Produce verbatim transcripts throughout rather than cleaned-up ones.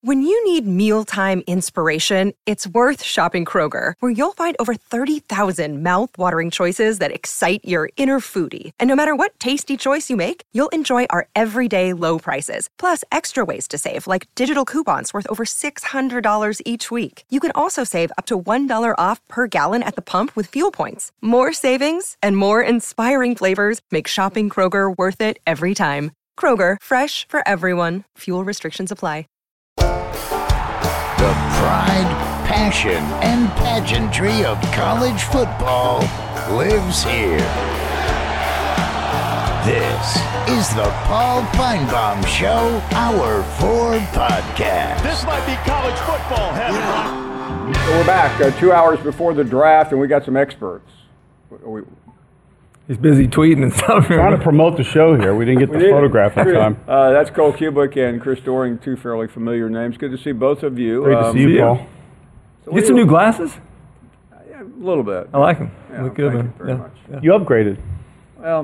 When you need mealtime inspiration, it's worth shopping Kroger, where you'll find over thirty thousand mouth-watering choices that excite your inner foodie. And no matter what tasty choice you make, you'll enjoy our everyday low prices, plus extra ways to save, like digital coupons worth over six hundred dollars each week. You can also save up to one dollar off per gallon at the pump with fuel points. More savings and more inspiring flavors make shopping Kroger worth it every time. Kroger, fresh for everyone. Fuel restrictions apply. The pride, passion, and pageantry of college football lives here. This is the Paul Finebaum Show, Hour four podcast. This might be college football heaven. So we're back uh, two hours before the draft, and we got some experts. We, He's busy tweeting and stuff. Trying to promote the show here. We didn't get the did. photograph in time. Uh, that's Cole Cubic and Chris Doering, two fairly familiar names. Good to see both of you. Great to um, see you, Paul. So Get some new glasses? Yeah, a little bit. I like them. Yeah, Look good, thank man. you very Yeah. much. Yeah. You upgraded. Well,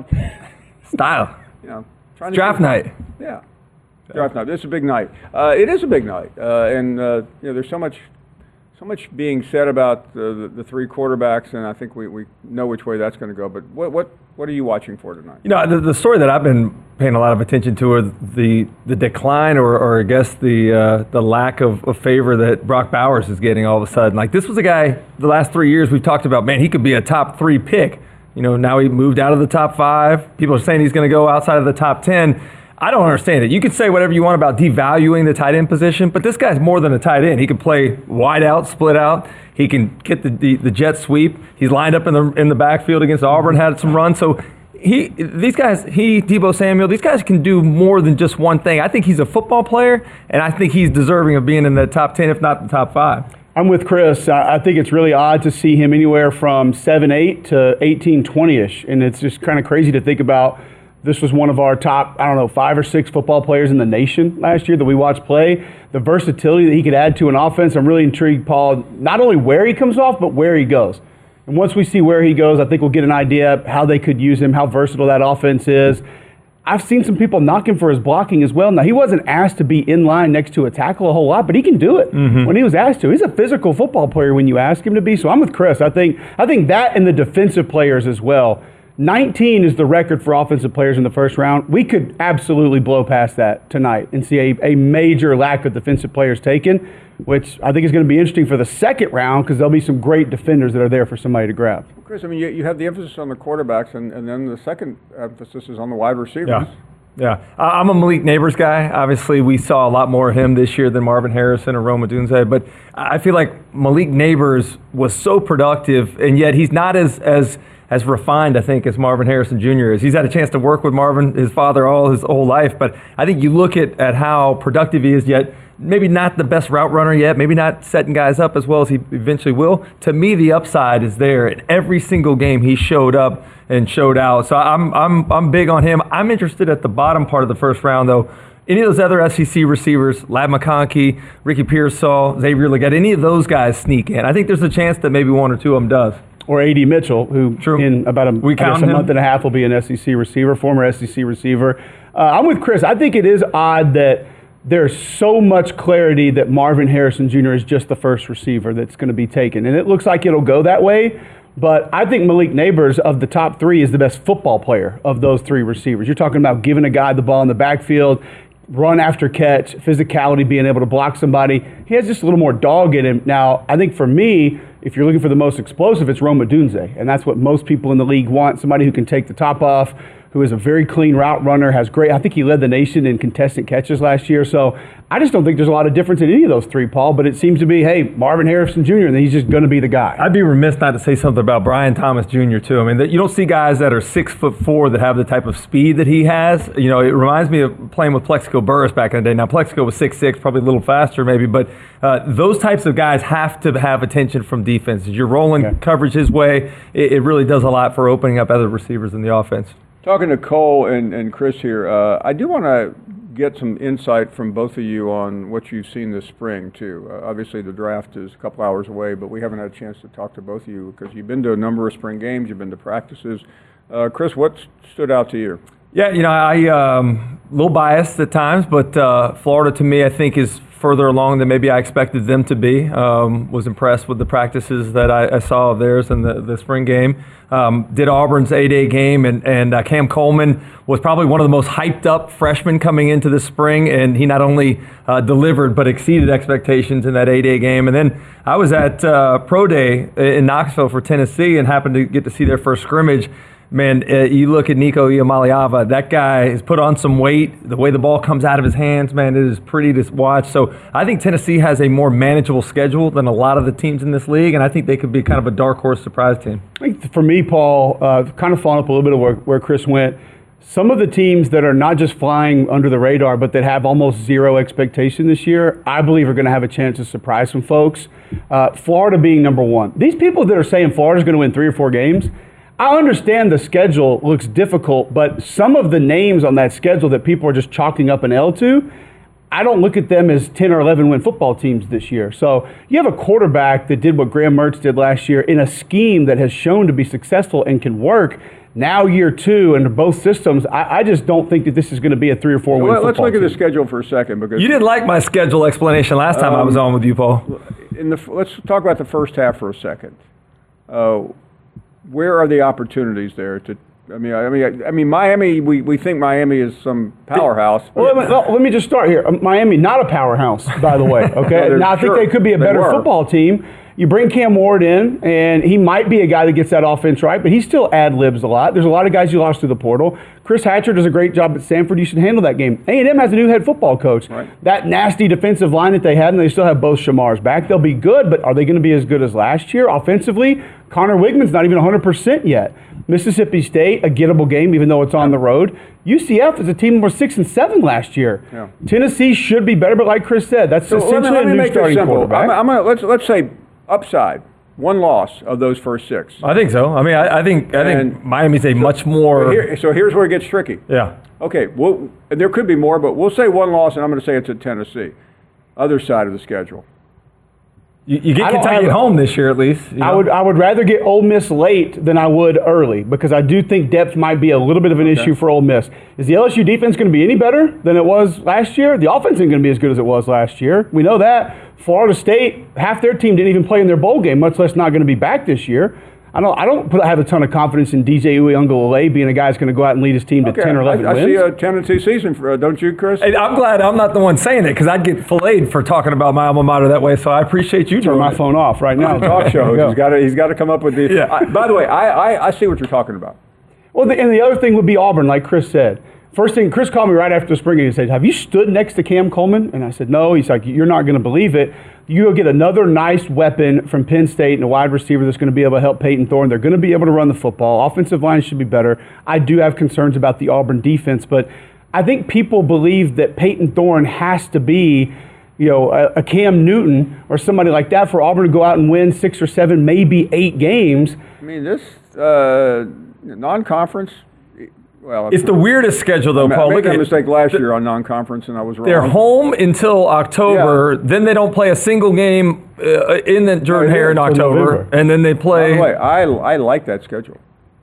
Style. you know, trying to Draft keep- night. Yeah, draft night. This is a big night. Uh, it is a big night, uh, and uh, you know, there's so much, so much being said about uh, the, the three quarterbacks, and I think we, we know which way that's going to go. But what what what are you watching for tonight? You know, the, the story that I've been paying a lot of attention to are the the decline, or, or I guess the uh, the lack of, of favor that Brock Bowers is getting all of a sudden. Like, this was a guy, the last three years we've talked about, man, he could be a top three pick. You know, now he moved out of the top five. People are saying he's going to go outside of the top ten. I don't understand it. You can say whatever you want about devaluing the tight end position, but this guy's more than a tight end. He can play wide out, split out. He can get the, the, the jet sweep. He's lined up in the in the backfield against Auburn, had some runs. So he, these guys, he, Deebo Samuel, these guys can do more than just one thing. I think he's a football player, and I think he's deserving of being in the top ten, if not the top five. I'm with Chris. I think it's really odd to see him anywhere from seven eight to eighteen twenty-ish, and it's just kind of crazy to think about. This was one of our top, I don't know, five or six football players in the nation last year that we watched play. The versatility that he could add to an offense, I'm really intrigued, Paul, not only where he comes off, but where he goes. And once we see where he goes, I think we'll get an idea of how they could use him, how versatile that offense is. I've seen some people knock him for his blocking as well. Now, he wasn't asked to be in line next to a tackle a whole lot, but he can do it mm-hmm. when he was asked to. He's a physical football player when you ask him to be. So I'm with Chris. I think I think that and the defensive players as well. nineteen is the record for offensive players in the first round. We could absolutely blow past that tonight and see a, a major lack of defensive players taken, which I think is going to be interesting for the second round because there'll be some great defenders that are there for somebody to grab. Chris, I mean, you, you have the emphasis on the quarterbacks, and, and then the second emphasis is on the wide receivers. Yeah. Yeah, I'm a Malik Neighbors guy. Obviously, we saw a lot more of him this year than Marvin Harrison or Rome Odunze, but I feel like Malik Neighbors was so productive, and yet he's not as as as refined, I think, as Marvin Harrison Junior is. He's had a chance to work with Marvin, his father, all his whole life, but I think you look at, at how productive he is, yet maybe not the best route runner yet, maybe not setting guys up as well as he eventually will. To me, the upside is there. In every single game, he showed up and showed out. So I'm I'm I'm big on him. I'm interested at the bottom part of the first round, though. Any of those other S E C receivers, Ladd McConkey, Ricky Pearsall, Xavier Legette, any of those guys sneak in. I think there's a chance that maybe one or two of them does. Or A D Mitchell, who True. in about a, we I guess a month and a half will be an S E C receiver, former S E C receiver. Uh, I'm with Chris. I think it is odd that there's so much clarity that Marvin Harrison Junior is just the first receiver that's going to be taken. And it looks like it'll go that way. But I think Malik Neighbors, of the top three, is the best football player of those three receivers. You're talking about giving a guy the ball in the backfield, run after catch, physicality, being able to block somebody. He has just a little more dog in him. Now, I think for me, if you're looking for the most explosive, it's Rome Odunze. And that's what most people in the league want, somebody who can take the top off, who is a very clean route runner, has great, I think he led the nation in contested catches last year. So I just don't think there's a lot of difference in any of those three, Paul, but it seems to be, hey, Marvin Harrison Junior, and he's just going to be the guy. I'd be remiss not to say something about Brian Thomas Junior too. I mean, that you don't see guys that are six foot four that have the type of speed that he has. You know, it reminds me of playing with Plexico Burris back in the day. Now, Plexico was six six, probably a little faster maybe, but uh, those types of guys have to have attention from defenses. You're rolling okay. coverage his way. It, it really does a lot for opening up other receivers in the offense. Talking to Cole and, and Chris here, uh, I do want to get some insight from both of you on what you've seen this spring, too. Uh, obviously, the draft is a couple hours away, but we haven't had a chance to talk to both of you because you've been to a number of spring games, you've been to practices. Uh, Chris, what stood out to you? Yeah, you know, I um, a little biased at times, but uh, Florida to me, I think, is further along than maybe I expected them to be. Um, was impressed with the practices that I, I saw of theirs in the, the spring game. Um, did Auburn's A-Day game, and, and uh, Cam Coleman was probably one of the most hyped up freshmen coming into the spring, and he not only uh, delivered but exceeded expectations in that A-Day game. And then I was at uh, Pro Day in Knoxville for Tennessee and happened to get to see their first scrimmage. Man, uh, you look at Nico Iamaleava, that guy has put on some weight. The way the ball comes out of his hands, man, it is pretty to watch. So I think Tennessee has a more manageable schedule than a lot of the teams in this league, and I think they could be kind of a dark horse surprise team. I think for me, Paul, uh, kind of following up a little bit of where, where Chris went, some of the teams that are not just flying under the radar, but that have almost zero expectation this year, I believe are going to have a chance to surprise some folks. Uh, Florida being number one. These people that are saying Florida's going to win three or four games, I understand the schedule looks difficult, but some of the names on that schedule that people are just chalking up an L to, I don't look at them as ten or eleven win football teams this year. So you have a quarterback that did what Graham Mertz did last year in a scheme that has shown to be successful and can work. Now year two under both systems, I, I just don't think that this is going to be a three or four win well, football Let's look team. at the schedule for a second. Because You didn't like my schedule explanation last time um, I was on with you, Paul. In the, let's talk about the first half for a second. Uh, Where are the opportunities there to? I mean, I mean, I mean, Miami. We, we think Miami is some powerhouse. Well, let me, let me just start here. Miami, not a powerhouse, by the way. Okay, no, now I think sure, they could be a better were. football team. You bring Cam Ward in, and he might be a guy that gets that offense right, but he still ad-libs a lot. There's a lot of guys you lost through the portal. Chris Hatcher does a great job at Stanford. You should handle that game. A and M has a new head football coach. Right. That nasty defensive line that they had, and they still have both Shamars back. They'll be good, but are they going to be as good as last year? Offensively, Connor Wigman's not even one hundred percent yet. Mississippi State, a gettable game, even though it's on the road. U C F is a team that was six and seven last year. Yeah. Tennessee should be better, but like Chris said, that's So essentially let me, let me a new make starting this simple. quarterback. I'm, I'm gonna, let's let's say upside. One loss of those first six. I think so. I mean, I, I think I think And Miami's a so, much more. Here, so here's where it gets tricky. Yeah. Okay, well, there could be more, but we'll say one loss, and I'm going to say it's at Tennessee. Other side of the schedule. You, you get I don't Kentucky have- at home this year, at least. you I know? would I would rather get Ole Miss late than I would early because I do think depth might be a little bit of an Okay. issue for Ole Miss. Is the L S U defense going to be any better than it was last year? The offense isn't going to be as good as it was last year. We know that. Florida State, half their team didn't even play in their bowl game, much less not going to be back this year. I don't I don't put, have a ton of confidence in D J Uiagalelei being a guy that's going to go out and lead his team to Okay, ten or eleven I, I wins. see a ten and two season, for, uh, don't you, Chris? And I'm glad I'm not the one saying it because I'd get filleted for talking about my alma mater that way. So I appreciate you Turn doing my it. phone off right now. Talk shows. Yeah. He's got to he's got to come up with the. Yeah. I, by the way, I, I I see what you're talking about. Well, the, and the other thing would be Auburn, like Chris said. First thing, Chris called me right after the spring game and said, have you stood next to Cam Coleman? And I said, no. He's like, you're not going to believe it. You'll get another nice weapon from Penn State and a wide receiver that's going to be able to help Peyton Thorne. They're going to be able to run the football. Offensive line should be better. I do have concerns about the Auburn defense, but I think people believe that Peyton Thorne has to be, you know, a, a Cam Newton or somebody like that for Auburn to go out and win six or seven, maybe eight games. I mean, this uh, non-conference. Well, It's the weirdest schedule, though, I Paul. made Look that at mistake last year on non-conference, and I was wrong. They're home until October. Yeah. Then they don't play a single game uh, in the Jordan No, Hare in until October, November. and then they By play. the way, I I like that schedule.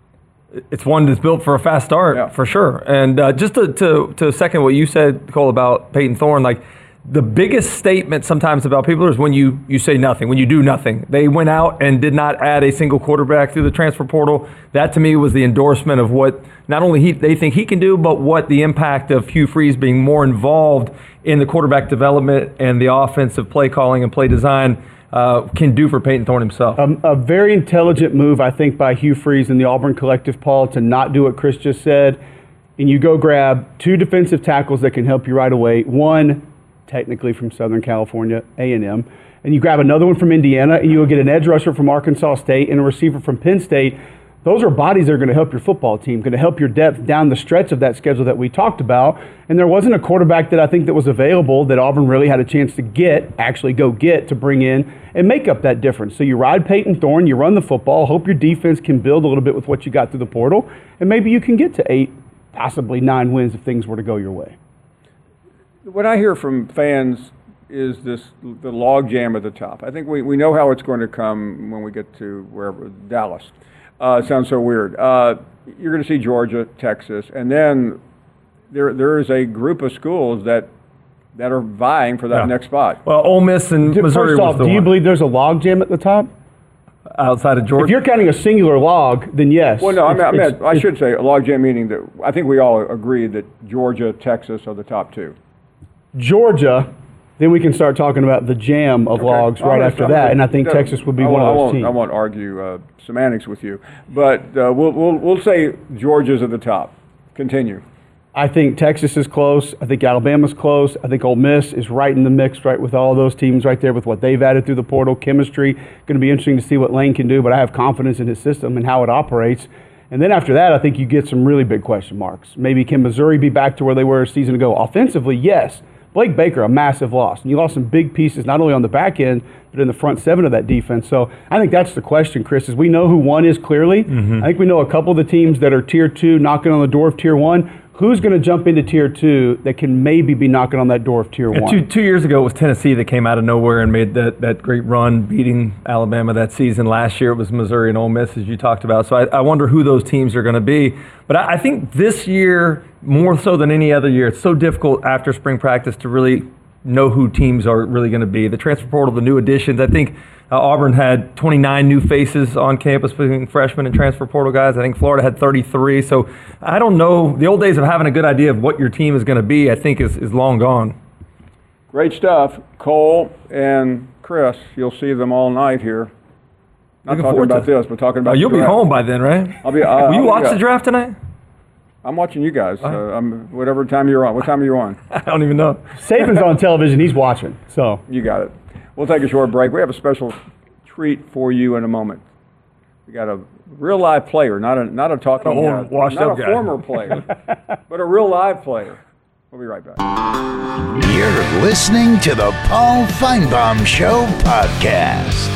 It's one that's built for a fast start, Yeah. for sure. And uh, just to, to to second what you said, Cole, about Peyton Thorne, like the biggest statement sometimes about people is when you you say nothing, when you do nothing. They went out and did not add a single quarterback through the transfer portal. That to me was the endorsement of what not only he they think he can do, but what the impact of Hugh Freeze being more involved in the quarterback development and the offensive play calling and play design uh, can do for Peyton Thorne himself. Um, a very intelligent move, I think, by Hugh Freeze and the Auburn Collective, Paul, to not do what Chris just said. And you go grab two defensive tackles that can help you right away. One, technically from Southern California, A and M. And you grab another one from Indiana, and you'll get an edge rusher from Arkansas State and a receiver from Penn State. Those are bodies that are going to help your football team, going to help your depth down the stretch of that schedule that we talked about. And there wasn't a quarterback that I think that was available that Auburn really had a chance to get, actually go get, to bring in and make up that difference. So you ride Peyton Thorne, you run the football, hope your defense can build a little bit with what you got through the portal, and maybe you can get to eight, possibly nine wins if things were to go your way. What I hear from fans is this the log jam at the top. I think we, we know how it's going to come when we get to wherever, Dallas. Uh, it sounds so weird. Uh, you're going to see Georgia, Texas, and then there there is a group of schools that that are vying for that Yeah. next spot. Well, Ole Miss and Do- Missouri First was off, the do you one. believe there's a log jam at the top? outside of If Georgia? you're counting a singular log, then yes. Well, no, I mean, I, It's- mean, I should say a logjam meaning that I think we all agree that Georgia, Texas are the top two. Georgia, then we can start talking about the jam of Okay. logs I'm right gonna- after I'm that, gonna- and I think no, Texas would be I one won't- of I those won't, teams. I won't argue uh, semantics with you, but uh, we'll, we'll, we'll say Georgia's at the top. Continue. I think Texas is close. I think Alabama's close. I think Ole Miss is right in the mix, right with all those teams right there with what they've added through the portal. Chemistry, going to be interesting to see what Lane can do, but I have confidence in his system and how it operates. And then after that, I think you get some really big question marks. Maybe can Missouri be back to where they were a season ago? Offensively, yes. Blake Baker, a massive loss. And you lost some big pieces, not only on the back end, but in the front seven of that defense. So I think that's the question, Chris, is we know who one is clearly. Mm-hmm. I think we know a couple of the teams that are tier two knocking on the door of tier one. Who's going to jump into tier two that can maybe be knocking on that door of tier Yeah, one? two, two years ago, it was Tennessee that came out of nowhere and made that, that great run, beating Alabama that season. Last year, it was Missouri and Ole Miss, as you talked about. So I, I wonder who those teams are going to be. But I, I think this year, more so than any other year, it's so difficult after spring practice to really know who teams are really going to be. The transfer portal, the new additions. I think uh, Auburn had twenty-nine new faces on campus between freshmen and transfer portal guys. I think Florida had thirty-three. So I don't know. The old days of having a good idea of what your team is going to be, I think, is, is long gone. Great stuff. Cole and Chris, you'll see them all night here. Not Looking talking forward about to it. this, but talking about Oh, the you'll be draft. home by then, right? I'll be, uh, Will you I'll watch be, uh, the draft tonight? I'm watching you guys. Uh, I'm, whatever time you're on. What time are you on? I don't even know. Saban's on television. He's watching. So You got it. We'll take a short break. We have a special treat for you in a moment. We got a real live player, not a not a talking Not a guy, old washed not up a guy. former player, but a real live player. We'll be right back. You're listening to the Paul Feinbaum Show podcast.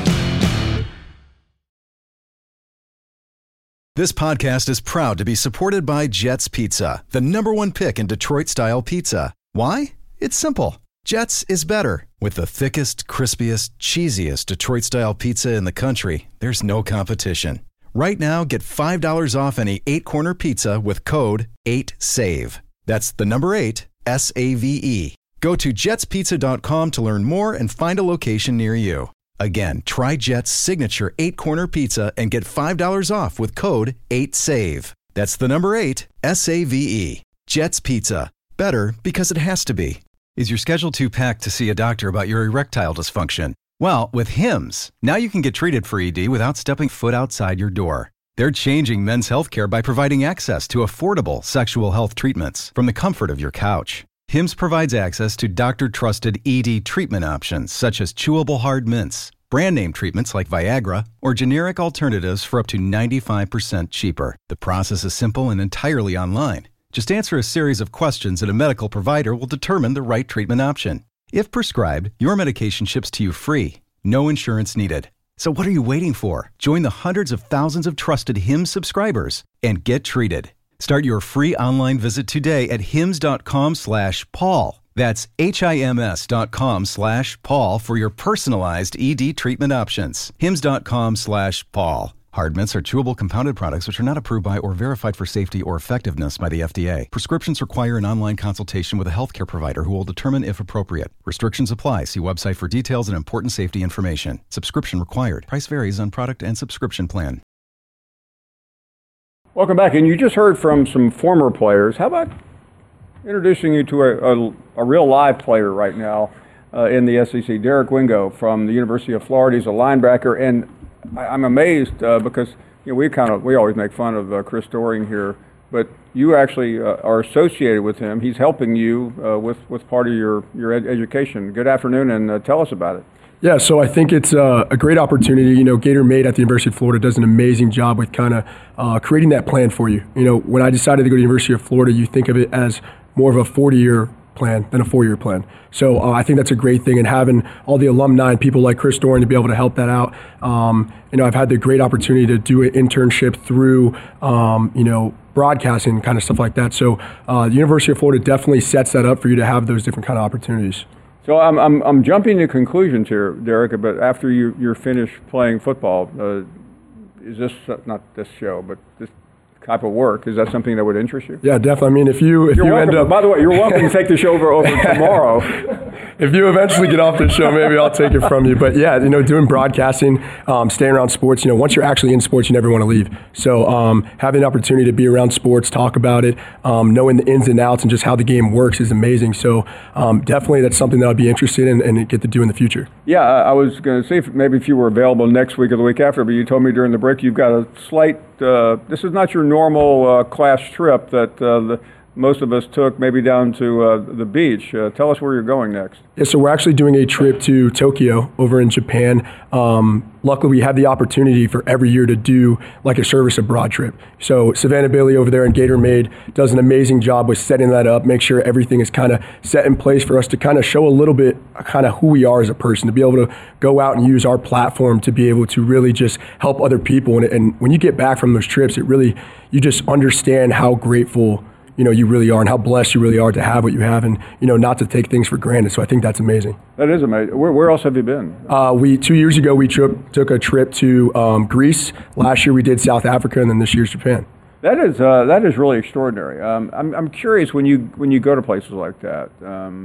This podcast is proud to be supported by Jets Pizza, the number one pick in Detroit-style pizza. Why? It's simple. Jets is better. With the thickest, crispiest, cheesiest Detroit-style pizza in the country, there's no competition. Right now, get five dollars off any eight-corner pizza with code eight save. That's the number eight, S A V E. Go to jets pizza dot com to learn more and find a location near you. Again, try Jet's signature eight-corner pizza and get five dollars off with code eight save. That's the number eight, S A V E. Jet's Pizza. Better because it has to be. Is your schedule too packed to see a doctor about your erectile dysfunction? Well, with Hims, now you can get treated for E D without stepping foot outside your door. They're changing men's healthcare by providing access to affordable sexual health treatments from the comfort of your couch. Hims provides access to doctor-trusted E D treatment options such as chewable hard mints, brand name treatments like Viagra, or generic alternatives for up to ninety-five percent cheaper. The process is simple and entirely online. Just answer a series of questions and a medical provider will determine the right treatment option. If prescribed, your medication ships to you free. No insurance needed. So what are you waiting for? Join the hundreds of thousands of trusted Hims subscribers and get treated. Start your free online visit today at hims.com slash Paul. That's H-I-M-S dot com slash Paul for your personalized E D treatment options. Hims.com slash Paul. Hard mints are chewable compounded products which are not approved by or verified for safety or effectiveness by the F D A. Prescriptions require an online consultation with a healthcare provider who will determine if appropriate. Restrictions apply. See website for details and important safety information. Subscription required. Price varies on product and subscription plan. Welcome back. And you just heard from some former players. How about introducing you to a, a, a real live player right now uh, in the S E C, Derek Wingo from the University of Florida. He's a linebacker, and I, I'm amazed uh, because you know we kind of we always make fun of uh, Chris Doering here, but you actually uh, are associated with him. He's helping you uh, with with part of your your ed- education. Good afternoon, and uh, tell us about it. Yeah, so I think it's uh, a great opportunity. You know, Gator Made at the University of Florida does an amazing job with kind of uh, creating that plan for you. You know, when I decided to go to the University of Florida, you think of it as more of a forty-year plan than a four-year plan. So uh, I think that's a great thing, and having all the alumni and people like Chris Doering to be able to help that out. Um, you know, I've had the great opportunity to do an internship through, um, you know, broadcasting, kind of stuff like that. So uh, the University of Florida definitely sets that up for you to have those different kind of opportunities. So I'm I'm I'm jumping to conclusions here, Derek. But after you you're finished playing football, uh, is this uh, not this show, but this type of work. Is that something that would interest you? Yeah, definitely. I mean, if you if you're you welcome, end up, by the way, you're welcome to take the show over, over tomorrow. If you eventually get off the show, maybe I'll take it from you. But yeah, you know, doing broadcasting, um, staying around sports, you know, once you're actually in sports, you never want to leave. So um, having the opportunity to be around sports, talk about it, um, knowing the ins and outs and just how the game works is amazing. So um, definitely that's something that I'd be interested in and get to do in the future. Yeah, I, I was going to see if maybe if you were available next week or the week after, but you told me during the break you've got a slight, uh, this is not your normal uh, class trip that uh, the most of us took maybe down to uh, the beach. Uh, tell us where you're going next. Yeah, so we're actually doing a trip to Tokyo over in Japan. Um, luckily, we have the opportunity for every year to do like a service abroad trip. So Savannah Bailey over there in Gator Made does an amazing job with setting that up, make sure everything is kind of set in place for us to kind of show a little bit kind of who we are as a person, to be able to go out and use our platform to be able to really just help other people. And, and when you get back from those trips, it really, you just understand how grateful you know, you really are and how blessed you really are to have what you have and, you know, not to take things for granted. So I think that's amazing. That is amazing. Where, where else have you been? Uh, we Two years ago, we took, took a trip to um, Greece. Last year we did South Africa, and then this year's Japan. That is uh, that is really extraordinary. Um, I'm, I'm curious, when you when you go to places like that, um,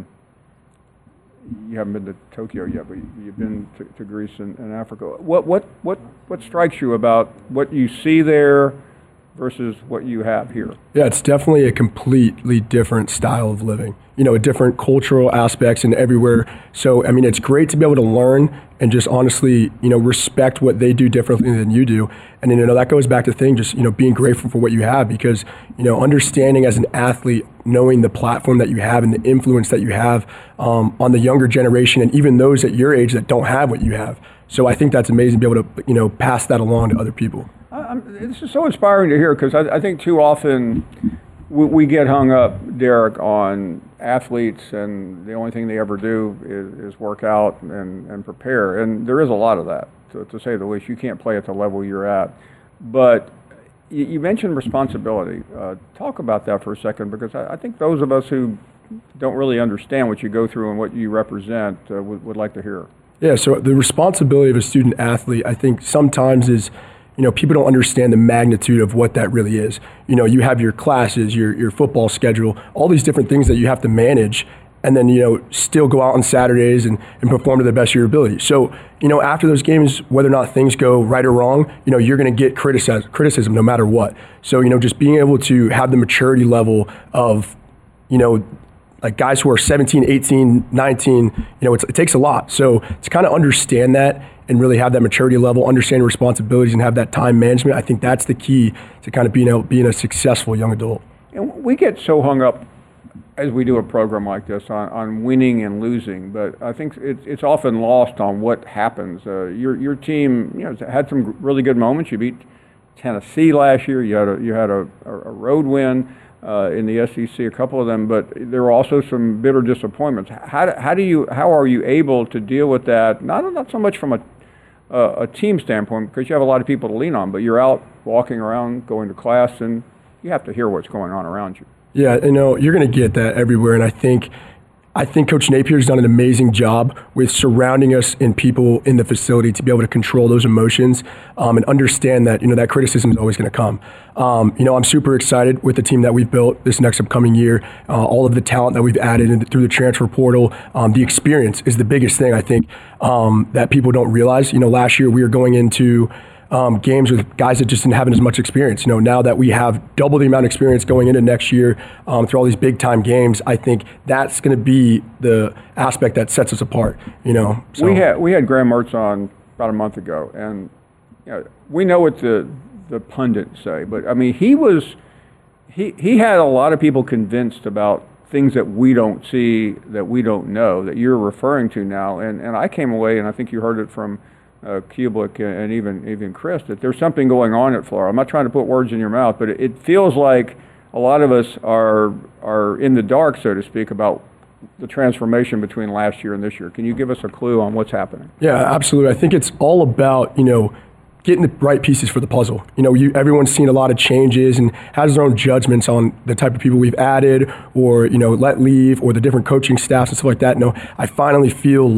you haven't been to Tokyo yet, but you've been to, to Greece and, and Africa. What, what, what, what strikes you about what you see there versus what you have here? Yeah, it's definitely a completely different style of living. You know, different cultural aspects and everywhere. So, I mean, it's great to be able to learn and just honestly, you know, respect what they do differently than you do. And, you know, that goes back to the thing, just, you know, being grateful for what you have because, you know, understanding as an athlete, knowing the platform that you have and the influence that you have um, on the younger generation and even those at your age that don't have what you have. So I think that's amazing to be able to, you know, pass that along to other people. I'm, this is so inspiring to hear because I, I think too often we, we get hung up, Derek, on athletes and the only thing they ever do is, is work out and, and prepare. And there is a lot of that, to, to say the least. You can't play at the level you're at. But you, you mentioned responsibility. Uh, talk about that for a second because I, I think those of us who don't really understand what you go through and what you represent uh, would, would like to hear. Yeah, so the responsibility of a student athlete, I think sometimes is, you know, people don't understand the magnitude of what that really is. You know, you have your classes, your your football schedule, all these different things that you have to manage, and then, you know, still go out on Saturdays and, and perform to the best of your ability. So, you know, after those games, whether or not things go right or wrong, you know, you're going to get criticism, criticism no matter what. So, you know, just being able to have the maturity level of, you know, like guys who are seventeen, eighteen, nineteen, you know, it's, it takes a lot. So to kind of understand that and really have that maturity level, understand responsibilities and have that time management, I think that's the key to kind of being a, being a successful young adult. And we get so hung up as we do a program like this on, on winning and losing, but I think it's, it's often lost on what happens. Uh, your your team, you know, had some really good moments. You beat Tennessee last year. You had a you had a, a road win uh, in the S E C, a couple of them, but there were also some bitter disappointments. How do, how do you how are you able to deal with that? Not not so much from a uh, a team standpoint because you have a lot of people to lean on, but you're out walking around, going to class, and you have to hear what's going on around you. Yeah, you know, you're going to get that everywhere, and I think I think Coach Napier's done an amazing job with surrounding us and people in the facility to be able to control those emotions um, and understand that, you know, that criticism is always going to come. Um, you know, I'm super excited with the team that we've built this next upcoming year, uh, all of the talent that we've added in, through the transfer portal. Um, the experience is the biggest thing, I think, um, that people don't realize. You know, last year we were going into Um, games with guys that just didn't have as much experience. You know, now that we have double the amount of experience going into next year um, through all these big time games, I think that's going to be the aspect that sets us apart. You know, so. we had we had Graham Mertz on about a month ago, and you know, we know what the the pundits say, but I mean, he was he he had a lot of people convinced about things that we don't see, that we don't know, that you're referring to now, and and I came away, and I think you heard it from Uh, Kubelik and even even Chris, that there's something going on at Florida. I'm not trying to put words in your mouth, but it, it feels like a lot of us are are in the dark, so to speak, about the transformation between last year and this year. Can you give us a clue on what's happening? Yeah, absolutely. I think it's all about, you know, getting the right pieces for the puzzle. You know, you, everyone's seen a lot of changes and has their own judgments on the type of people we've added or, you know, let leave or the different coaching staffs and stuff like that. No, I finally feel like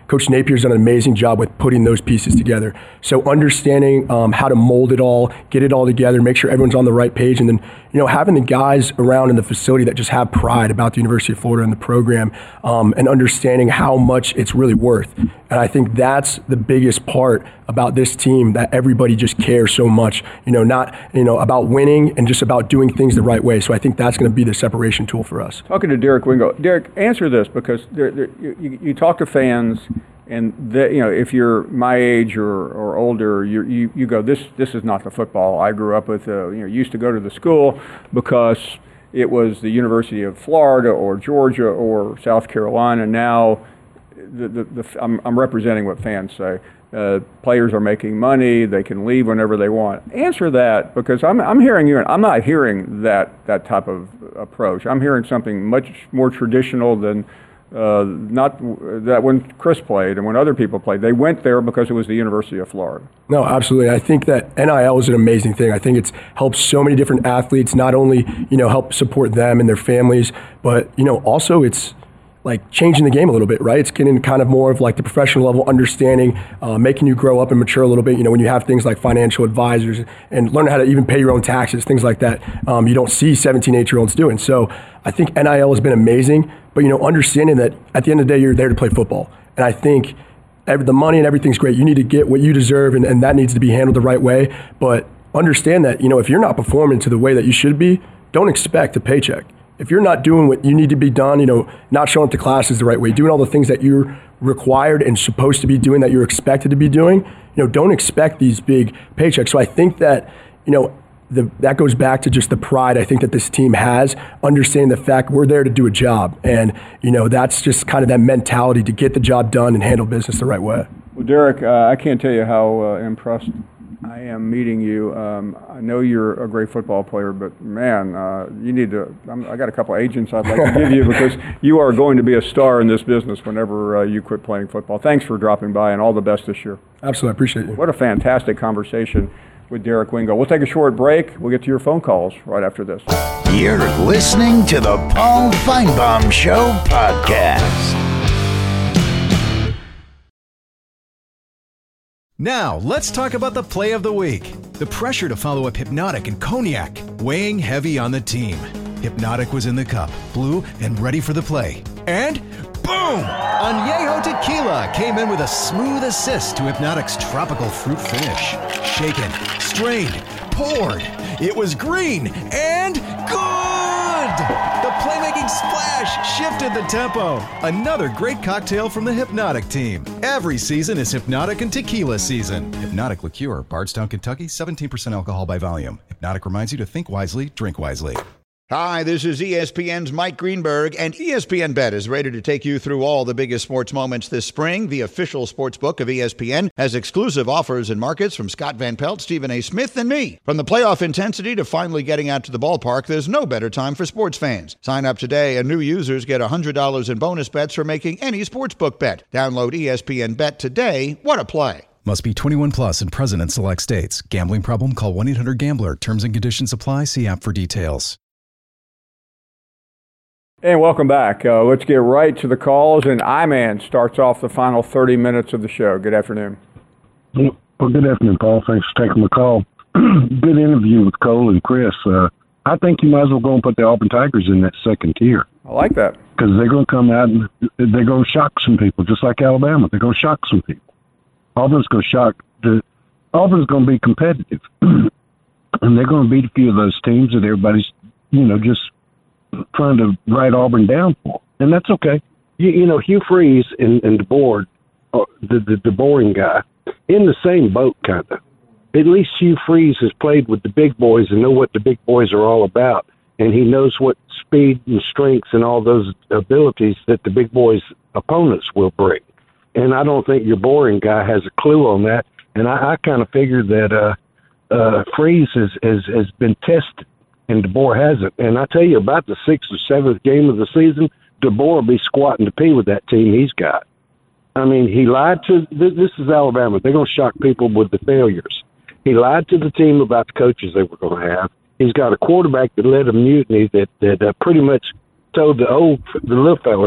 Coach Napier's done an amazing job with putting those pieces together. So understanding um, how to mold it all, get it all together, make sure everyone's on the right page, and then you know having the guys around in the facility that just have pride about the University of Florida and the program, um, and understanding how much it's really worth. And I think that's the biggest part about this team, that everybody just cares so much. You know, not you know about winning and just about doing things the right way. So I think that's going to be the separation tool for us. Talking to Derek Wingo, Derek, answer this, because there, there, you, you talk to fans, and the, you know if you're my age or, or older, you, you you go, this this is not the football I grew up with. Uh, you know, used to go to the school because it was the University of Florida or Georgia or South Carolina. Now, the, the, the I'm, I'm representing what fans say. Uh, players are making money; they can leave whenever they want. Answer that, because I'm I'm hearing you, and I'm not hearing that that type of approach. I'm hearing something much more traditional than. Uh, not that when Chris played and when other people played, they went there because it was the University of Florida. No, absolutely. I think that N I L is an amazing thing. I think it's helped so many different athletes, not only, you know, help support them and their families, but, you know, also it's like changing the game a little bit, right? It's getting kind of more of like the professional level understanding, uh, making you grow up and mature a little bit. You know, when you have things like financial advisors and learn how to even pay your own taxes, things like that, um, you don't see seventeen, eighteen-year-olds doing. So I think N I L has been amazing, but, you know, understanding that at the end of the day, you're there to play football. And I think every, the money and everything's great. You need to get what you deserve, and, and that needs to be handled the right way. But understand that, you know, if you're not performing to the way that you should be, don't expect a paycheck. If you're not doing what you need to be done, you know, not showing up to classes the right way, doing all the things that you're required and supposed to be doing, that you're expected to be doing, you know, don't expect these big paychecks. So I think that, you know, the, that goes back to just the pride I think that this team has, understanding the fact we're there to do a job. And, you know, that's just kind of that mentality to get the job done and handle business the right way. Well, Derek, uh, I can't tell you how uh, impressed I am meeting you. Um, I know you're a great football player, but man, uh, you need to. I'm, I got a couple agents I'd like to give you, because you are going to be a star in this business whenever uh, you quit playing football. Thanks for dropping by, and all the best this year. Absolutely, I appreciate you. What a fantastic conversation with Derek Wingo. We'll take a short break. We'll get to your phone calls right after this. You're listening to the Paul Finebaum Show podcast. Now, let's talk about the play of the week. The pressure to follow up Hypnotic and Cognac, weighing heavy on the team. Hypnotic was in the cup, blue, and ready for the play. And boom! Añejo Tequila came in with a smooth assist to Hypnotic's tropical fruit finish. Shaken, strained, poured. It was green and good! The playmaking splash shifted the tempo. Another great cocktail from the Hypnotic team. Every season is Hypnotic and Tequila season. Hypnotic Liqueur, Bardstown, Kentucky, seventeen percent alcohol by volume. Hypnotic reminds you to think wisely, drink wisely. Hi, this is E S P N's Mike Greenberg, and E S P N Bet is ready to take you through all the biggest sports moments this spring. The official sports book of E S P N has exclusive offers and markets from Scott Van Pelt, Stephen A. Smith, and me. From the playoff intensity to finally getting out to the ballpark, there's no better time for sports fans. Sign up today, and new users get one hundred dollars in bonus bets for making any sportsbook bet. Download E S P N Bet today. What a play. Must be twenty-one plus and present in select states. Gambling problem? Call one eight hundred gambler. Terms and conditions apply. See app for details. And welcome back. Uh, let's get right to the calls. And I-Man starts off the final thirty minutes of the show. Good afternoon. Well, good afternoon, Paul. Thanks for taking the call. Good interview with Cole and Chris. Uh, I think you might as well go and put the Auburn Tigers in that second tier. I like that. Because they're going to come out and they're going to shock some people, just like Alabama. They're going to shock some people. Auburn's going to shock. The, Auburn's going to be competitive. And they're going to beat a few of those teams that everybody's, you know, just trying to write Auburn down for, and that's okay. You, you know, Hugh Freeze and, and DeBoer, uh, the, the the boring guy, in the same boat, kind of. At least Hugh Freeze has played with the big boys and know what the big boys are all about, and he knows what speed and strengths and all those abilities that the big boys' opponents will bring. And I don't think your boring guy has a clue on that. And I, I kind of figured that uh, uh, Freeze has, has has been tested, and DeBoer hasn't. And I tell you, about the sixth or seventh game of the season, DeBoer will be squatting to pee with that team he's got. I mean, he lied to – this is Alabama. They're going to shock people with the failures. He lied to the team about the coaches they were going to have. He's got a quarterback that led a mutiny that, that uh, pretty much told the old – the little feller,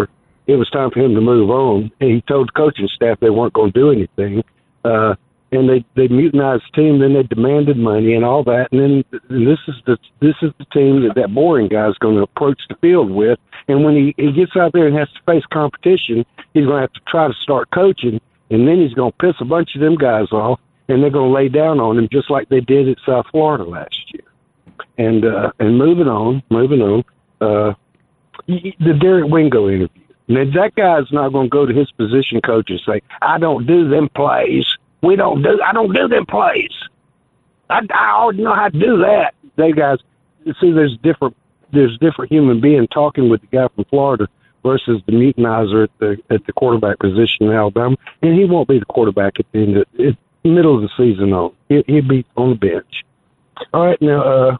it was time for him to move on. And he told the coaching staff they weren't going to do anything. Uh, and they, they mutinized the team, then they demanded money and all that. And then and this is the this is the team that that boring guy is going to approach the field with. And when he, he gets out there and has to face competition, he's going to have to try to start coaching, and then he's going to piss a bunch of them guys off, and they're going to lay down on him just like they did at South Florida last year. And uh, and moving on, moving on, uh, the Derek Wingo interview. Now, that guy's not going to go to his position coach and say, I don't do them plays. We don't do, I don't do them plays. I, I already know how to do that. They guys, see, there's different, there's different human being talking with the guy from Florida versus the mutinizer at the, at the quarterback position in Alabama. And he won't be the quarterback at the end of the middle of the season on. He, he'll be on the bench. All right. Now, uh,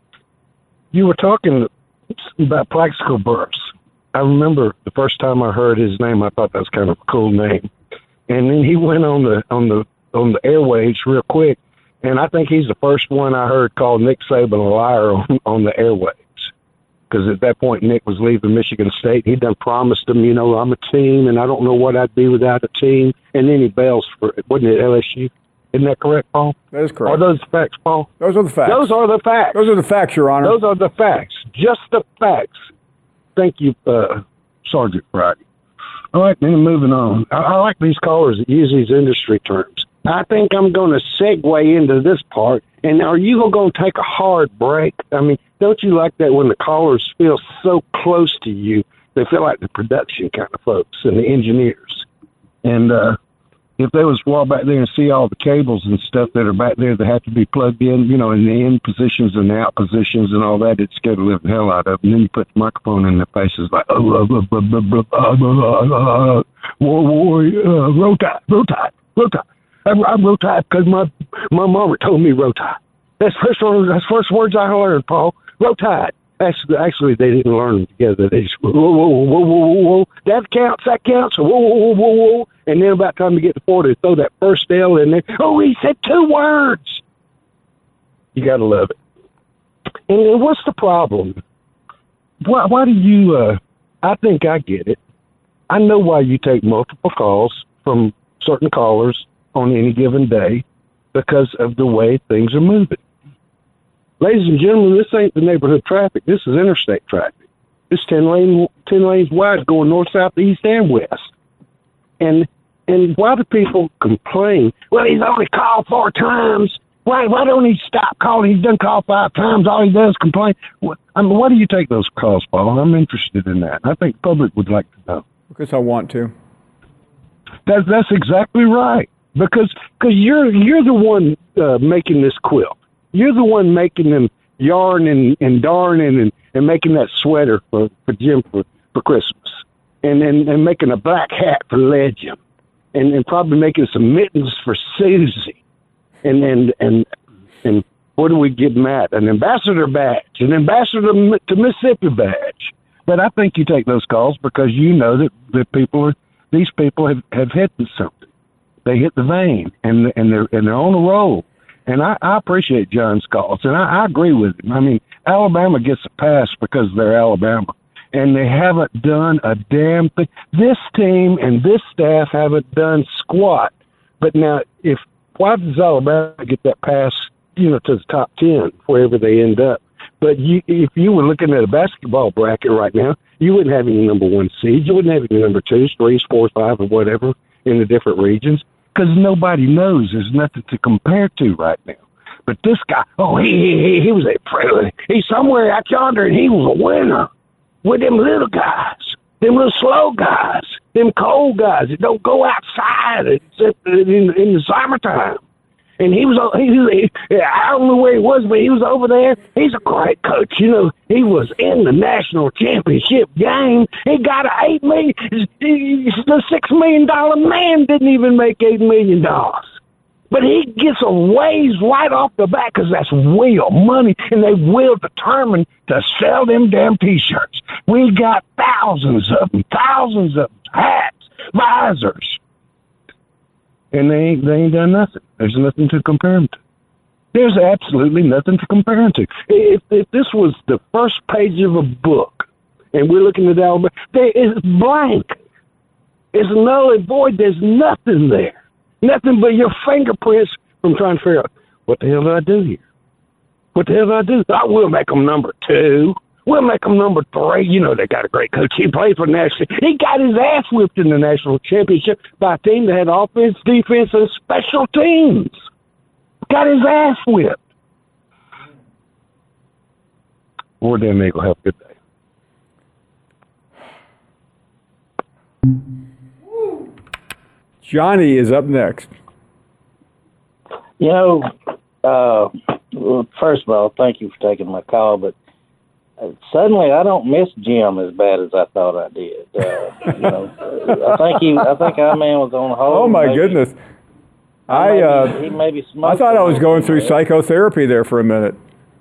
you were talking about Plaxico Burress. I remember the first time I heard his name, I thought that was kind of a cool name. And then he went on the on the on the airwaves real quick, and I think he's the first one I heard call Nick Saban a liar on, on the airwaves. Because at that point, Nick was leaving Michigan State. He'd done promised him, you know, I'm a team, and I don't know what I'd be without a team. And then he bails for it. Wasn't it L S U? Isn't that correct, Paul? That is correct. Are those the facts, Paul? Those are the facts. Those are the facts. Those are the facts, Your Honor. Those are the facts. Just the facts. Thank you, uh, Sergeant Friday. All right, then moving on. I, I like these callers that use these industry terms. I think I'm going to segue into this part. And are you going to take a hard break? I mean, don't you like that when the callers feel so close to you, they feel like the production kind of folks and the engineers. And uh, if they was to walk back there and see all the cables and stuff that are back there that have to be plugged in, you know, in the in positions and the out positions and all that, it'd scare the living hell out of them. And then you put the microphone in their faces like, oh, blah, blah, blah, blah, blah, blah, blah, roll tide, roll tide, roll tide. I'm, I'm roll tide because my, my mama told me roll tide. That's first one, that's first words I learned, Paul. Roll tide. Actually, actually, they didn't learn them together. They just, whoa, whoa, whoa, whoa, whoa, whoa. That counts, that counts. Whoa, whoa, whoa, whoa, whoa. And then about time to get to Florida, throw that first L in there. Oh, he said two words. You got to love it. And then what's the problem? Why, why do you, uh, I think I get it. I know why you take multiple calls from certain callers on any given day because of the way things are moving. Ladies and gentlemen, this ain't the neighborhood traffic. This is interstate traffic. It's ten lane, ten lanes wide going north, south, east, and west. And and why do people complain? Well, he's only called four times. Why why don't he stop calling? He's done called five times. All he does is complain. I mean, why do you take those calls, Paul? I'm interested in that. I think the public would like to know. Because I want to. That's that's exactly right. Because cause you're you're the one uh, making this quilt. You're the one making them yarn and, and darning and, and making that sweater for, for Jim for, for Christmas. And, and and making a black hat for Legend. And, and probably making some mittens for Susie. And and and and what do we give Matt? An ambassador badge, an ambassador to Mississippi badge. But I think you take those calls because you know that, that people are these people have, have hit something. They hit the vein and and they're and they're on a roll. And I, I appreciate John's calls, and I, I agree with him. I mean, Alabama gets a pass because they're Alabama, and they haven't done a damn thing. This team and this staff haven't done squat. But now, if why does Alabama get that pass, you know, to the top ten, wherever they end up? But you, if you were looking at a basketball bracket right now, you wouldn't have any number one seeds. You wouldn't have any number twos, threes, fours, five, or whatever in the different regions. Because nobody knows. There's nothing to compare to right now. But this guy, oh, he he, he was a friendly. He's somewhere out yonder, and he was a winner with them little guys, them little slow guys, them cold guys that don't go outside except in, in the summertime. And he was, he, he, I don't know where he was, but he was over there. He's a great coach. You know, he was in the national championship game. He got an eight million, the six million dollar man didn't even make eight million dollars. But he gets a raise right off the bat because that's real money, and they will determine to sell them damn T-shirts. We got thousands of them, thousands of them, hats, visors. And they ain't, they ain't done nothing. There's nothing to compare them to. There's absolutely nothing to compare them to. If, if this was the first page of a book, and we're looking at Alabama, there is blank. It's null and void. There's nothing there. Nothing but your fingerprints from trying to figure out, what the hell did I do here? What the hell did I do? I will make them number two. We'll make them number three. You know they got a great coach. He played for the national. He got his ass whipped in the national championship by a team that had offense, defense, and special teams. Got his ass whipped. More damn Eagle. Have a good day. Johnny is up next. You know, uh, well, first of all, thank you for taking my call, but uh, suddenly I don't miss Jim as bad as I thought I did. Uh, you know, I think he, I think our man was on hold. Oh my maybe, goodness! I maybe, uh, he maybe I thought I was going through psychotherapy there for a minute.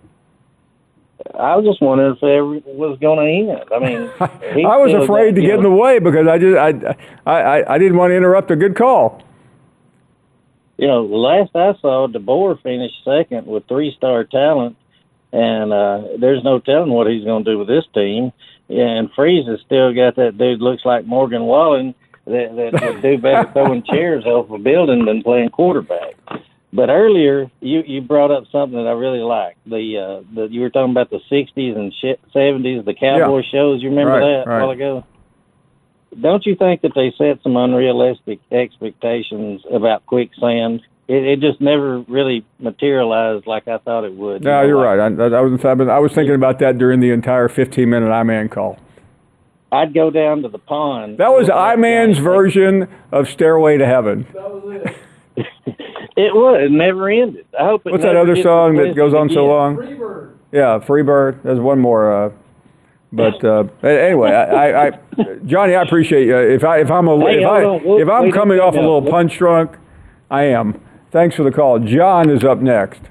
I was just wondering if it was going to end. I mean, I was afraid to get in the way because I just I, I I didn't want to interrupt a good call. You know, the last I saw, DeBoer finished second with three-star talent, and uh, there's no telling what he's going to do with this team. And Freeze has still got that dude looks like Morgan Wallen that, that would do better throwing chairs off a building than playing quarterback. But earlier, you, you brought up something that I really liked. The uh, the you were talking about the sixties and seventies, the cowboy yeah. shows. You remember right, that right. a while ago? Don't you think that they set some unrealistic expectations about quicksand? It, it just never really materialized like I thought it would. No, you know, you're like, right. I, I was I was thinking about that during the entire fifteen-minute I-Man call. I'd go down to the pond. That was I-Man's version of Stairway to Heaven. That was it. It was. It never ended. I hope it What's never that other gets song that goes on again. so long? Freebird. Yeah, Freebird. There's one more. Uh, but uh, anyway, I, I, I, Johnny, I appreciate you. If I, if I'm a, Hey, if I, hold on. We'll- if I'm wait coming a off a minute. little punch drunk, I am. Thanks for the call. John is up next.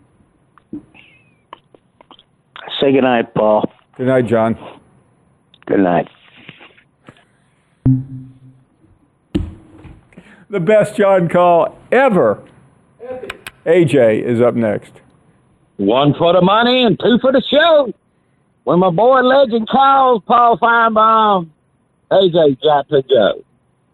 Say good night, Paul. Good night, John. Good night. The best John call ever. A J is up next. One for the money and two for the show. When my boy Legend calls, Paul Feinbaum, A J got to go.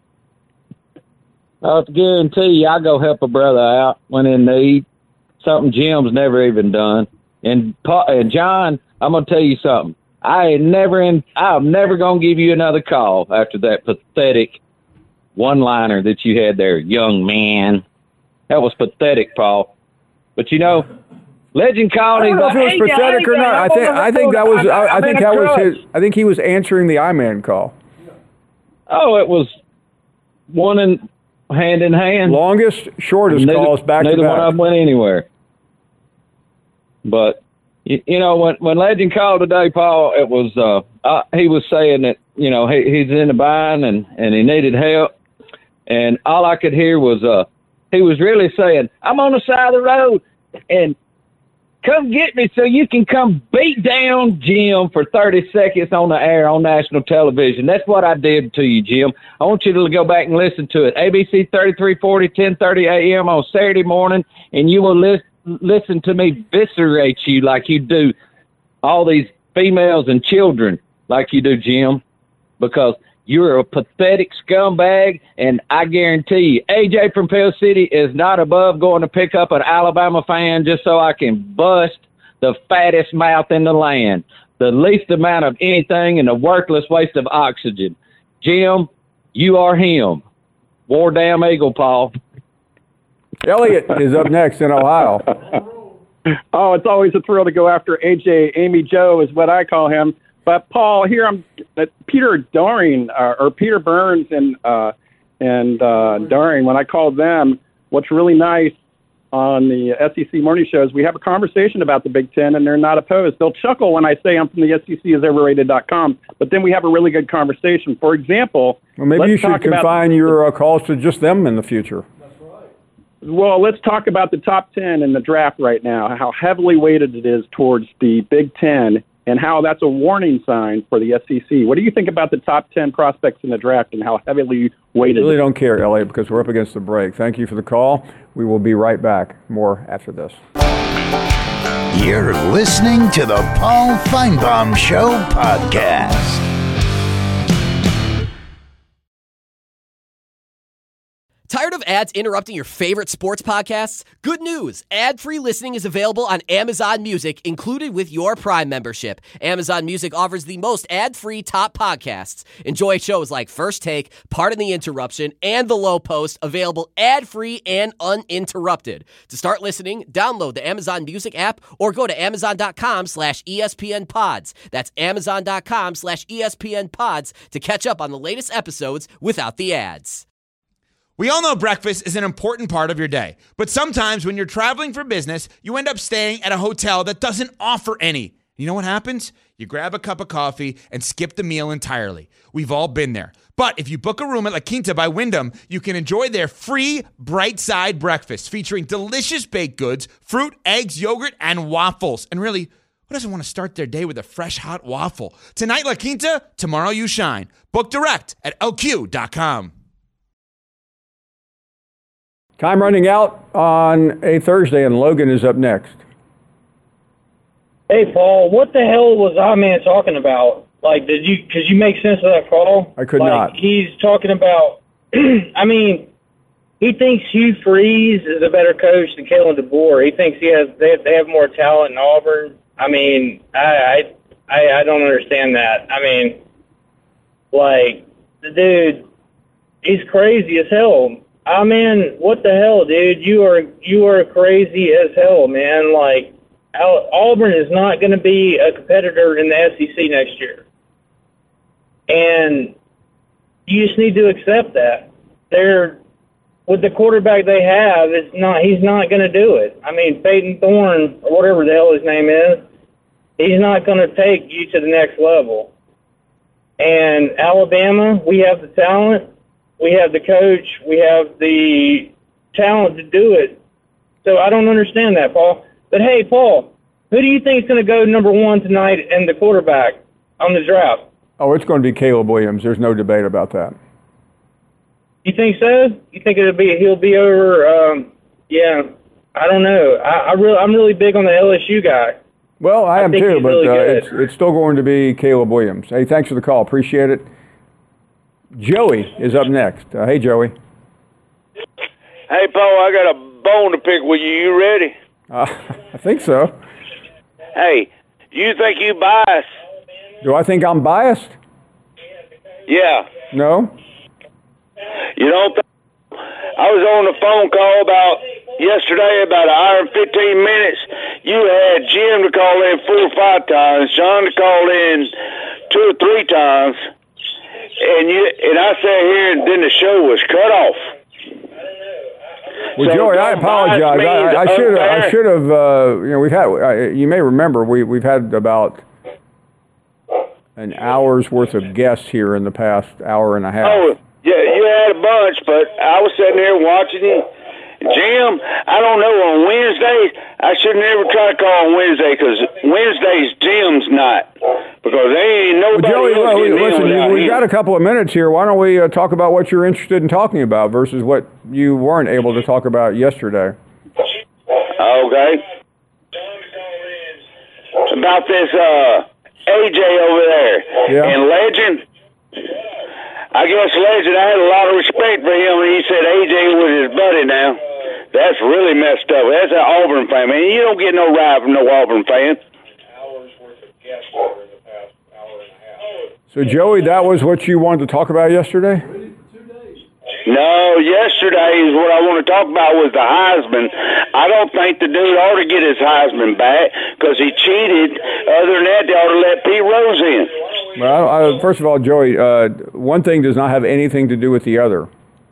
I'll guarantee you I'll go help a brother out when in need. Something Jim's never even done. And, Paul, and John, I'm going to tell you something. I ain't never in, I'm never going to give you another call after that pathetic one-liner that you had there, young man. That was pathetic, Paul. But, you know, Legend called. I don't know if it was hey, pathetic hey, or not. I I'm think on the I think that phone. was I, I I'm think in a that was crush. his. I think he was answering the I-Man call. Oh, it was one in hand in hand. Longest, shortest neither, calls back to neither back. one of them went anywhere. But you, you know, when when Legend called today, Paul, it was uh, uh he was saying that you know he, he's in the bind and and he needed help, and all I could hear was uh he was really saying, I'm on the side of the road and come get me so you can come beat down Jim for thirty seconds on the air on national television. That's what I did to you, Jim. I want you to go back and listen to it. A B C thirty-three forty, ten thirty a.m. on Saturday morning, and you will listen listen to me viscerate you like you do all these females and children like you do, Jim, because you're a pathetic scumbag, and I guarantee you, A J from Pell City is not above going to pick up an Alabama fan just so I can bust the fattest mouth in the land, the least amount of anything, and the worthless waste of oxygen. Jim, you are him. War damn Eagle, Paul. Elliot is up next in Ohio. Oh, it's always a thrill to go after A J. Amy Joe is what I call him. But Paul, here I'm uh, Peter Doring uh, or Peter Burns and uh, and uh, Doring. When I called them, what's really nice on the S E C morning shows, we have a conversation about the Big Ten, and they're not opposed. They'll chuckle when I say I'm from the S E C is overrated dot com, but then we have a really good conversation. For example, Well, maybe let's you should talk about- confine your uh, calls to just them in the future. Well, let's talk about the top ten in the draft right now, how heavily weighted it is towards the Big Ten, and how that's a warning sign for the S E C. What do you think about the top ten prospects in the draft and how heavily I weighted? really don't care, Elliot, because we're up against the break. Thank you for the call. We will be right back. More after this. You're listening to the Paul Feinbaum Show podcast. Tired of ads interrupting your favorite sports podcasts? Good news! Ad-free listening is available on Amazon Music, included with your Prime membership. Amazon Music offers the most ad-free top podcasts. Enjoy shows like First Take, Pardon the Interruption, and The Low Post, available ad-free and uninterrupted. To start listening, download the Amazon Music app or go to amazon.com slash ESPN pods. That's amazon.com slash ESPN pods to catch up on the latest episodes without the ads. We all know breakfast is an important part of your day, but sometimes when you're traveling for business, you end up staying at a hotel that doesn't offer any. You know what happens? You grab a cup of coffee and skip the meal entirely. We've all been there. But if you book a room at La Quinta by Wyndham, you can enjoy their free Bright Side breakfast featuring delicious baked goods, fruit, eggs, yogurt, and waffles. And really, who doesn't want to start their day with a fresh, hot waffle? Tonight, La Quinta, tomorrow you shine. Book direct at L Q dot com. Time running out on a Thursday, and Logan is up next. Hey, Paul, what the hell was our man talking about? Like, did you, could you make sense of that call? I could like, not. He's talking about, I mean, he thinks Hugh Freeze is a better coach than Kalen DeBoer. He thinks he has, they have, they have more talent in Auburn. I mean, I, I, I don't understand that. I mean, like, the dude, he's crazy as hell. I mean, what the hell, dude? You are you are crazy as hell, man. Like, Auburn is not going to be a competitor in the S E C next year, and you just need to accept that. They're with the quarterback they have. It's not. He's not going to do it. I mean, Peyton Thorne or whatever the hell his name is, he's not going to take you to the next level. And Alabama, we have the talent. We have the coach. We have the talent to do it. So I don't understand that, Paul. But, hey, Paul, who do you think is going to go number one tonight in the quarterback on the draft? Oh, it's going to be Caleb Williams. There's no debate about that. You think so? You think it'll be he'll be over? Um, yeah, I don't know. I, I really, I'm really big on the L S U guy. Well, I, I am too, but really uh, it's, it's still going to be Caleb Williams. Hey, thanks for the call. Appreciate it. Joey is up next. Uh, hey, Joey. Hey, Paul, I got a bone to pick with you. You ready? Uh, I think so. Hey, you think you biased? Do I think I'm biased? Yeah. No. You don't think? I was on a phone call about yesterday, about an hour and fifteen minutes. You had Jim to call in four or five times, John to call in two or three times. And you and I sat here, and then the show was cut off. Well, so Joey, I apologize. I, I should have. I should have. Uh, you know, we've had. Uh, you may remember we we've had about an hour's worth of guests here in the past hour and a half. Oh, yeah, you had a bunch, but I was sitting here watching it. Jim, I don't know, on Wednesdays, I should never try to call on Wednesday because Wednesday's Jim's night because there ain't nobody well, Joey, else well, getting listen, in without we've him. got a couple of minutes here. Why don't we uh, talk about what you're interested in talking about versus what you weren't able to talk about yesterday? Okay. About this uh, A J over there yeah. and Legend. I guess Legend, I had a lot of respect for him when he said A J was his buddy now. That's really messed up. That's an Auburn fan, man. You don't get no ride from no Auburn fan. So, Joey, that was what you wanted to talk about yesterday? No, yesterday is what I want to talk about was the Heisman. I don't think the dude ought to get his Heisman back because he cheated. Other than that, they ought to let Pete Rose in. Well, I, first of all, Joey, uh, one thing does not have anything to do with the other.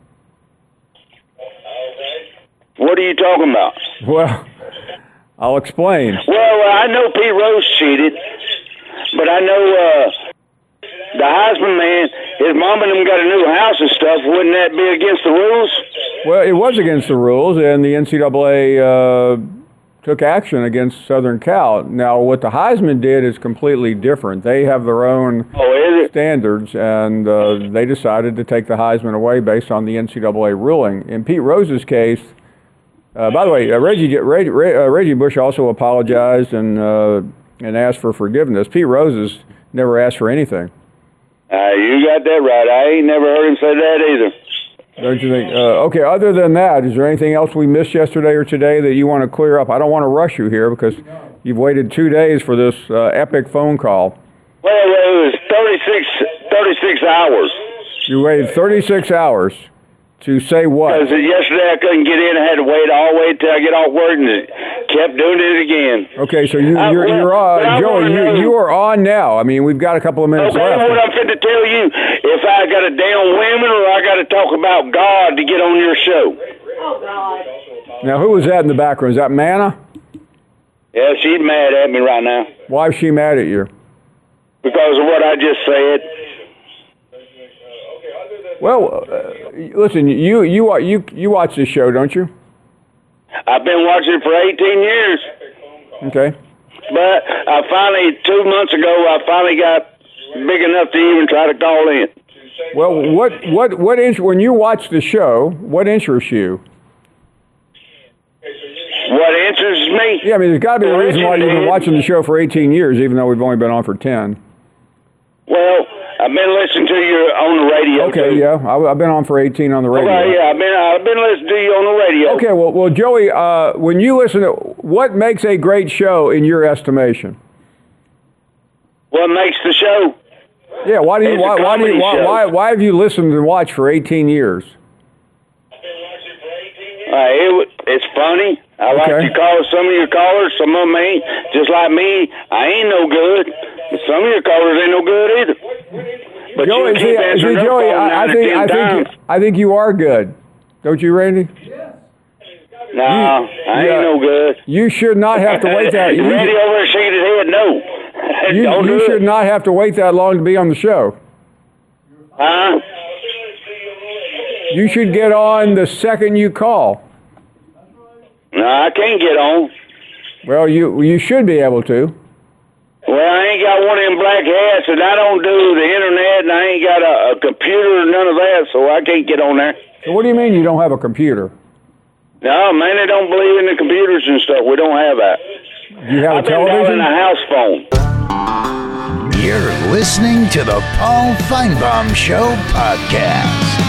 What are you talking about? Well, I'll explain. Well, I know Pete Rose cheated, but I know uh, the Heisman man, his mom and them got a new house and stuff. Wouldn't that be against the rules? Well, it was against the rules, and the N C double A uh, took action against Southern Cal. Now, what the Heisman did is completely different. They have their own oh, standards, and uh, they decided to take the Heisman away based on the N C double A ruling. In Pete Rose's case, uh, by the way, uh, Reggie, Reggie, uh, Reggie Bush also apologized and uh, and asked for forgiveness. Pete Rose's never asked for anything. Uh, you got that right. I ain't never heard him say that either. Don't you think? Uh, okay, other than that, is there anything else we missed yesterday or today that you want to clear up? I don't want to rush you here because you've waited two days for this uh, epic phone call. Well, it was thirty-six, thirty-six hours. You waited thirty-six hours to say what? Because yesterday I couldn't get in. I had to wait all the way till I get off work and kept doing it again. Okay, so you, you're, I, you're well, on, Joey, you, you are on now. I mean, we've got a couple of minutes okay, left. what I'm fit to tell you, if I got to down women or I got to talk about God to get on your show. Oh, God. Now, who was that in the background? Is that Manna? Yeah, she's mad at me right now. Why is she mad at you? Because of what I just said. Well, uh, listen, you you you you watch this show, don't you? I've been watching it for eighteen years. Okay. But I finally, two months ago, I finally got big enough to even try to call in. Well, what what what int- when you watch the show, what interests you? What interests me? Yeah, I mean, there's got to be a reason why you've been watching the show for eighteen years, even though we've only been on for ten. Well, I've been listening to you on the radio. Okay, too. yeah, I, I've been on for eighteen on the radio. Okay, yeah, I've been I've been listening to you on the radio. Okay, well, well, Joey, uh, when you listen to what makes a great show in your estimation? What makes the show? Yeah, why do you It's a why why do you comedy why, show. why why have you listened and watched for eighteen years? Uh, it, wa- it's funny. I like Okay. you call some of your callers. Some of them ain't. Just like me, I ain't no good. But some of your callers ain't no good either. But Joey, you keep see, answering see, their Joey, phone I, I nine or think ten I think times. you, I think you are good, don't you, Randy? No, I ain't yeah. no good. You should not have to wait that. You, Randy over there shaking his head, no. you, Don't you do should it. not have to wait that long to be on the show. Huh? You should get on the second you call. No, I can't get on. Well, you you should be able to. Well, I ain't got one of them black hats, and I don't do the internet, and I ain't got a, a computer or none of that, so I can't get on there. So what do you mean you don't have a computer? No, man, they don't believe in the computers and stuff. We don't have that. You have I've a been down television? in a house phone. You're listening to the Paul Feinbaum Show podcast.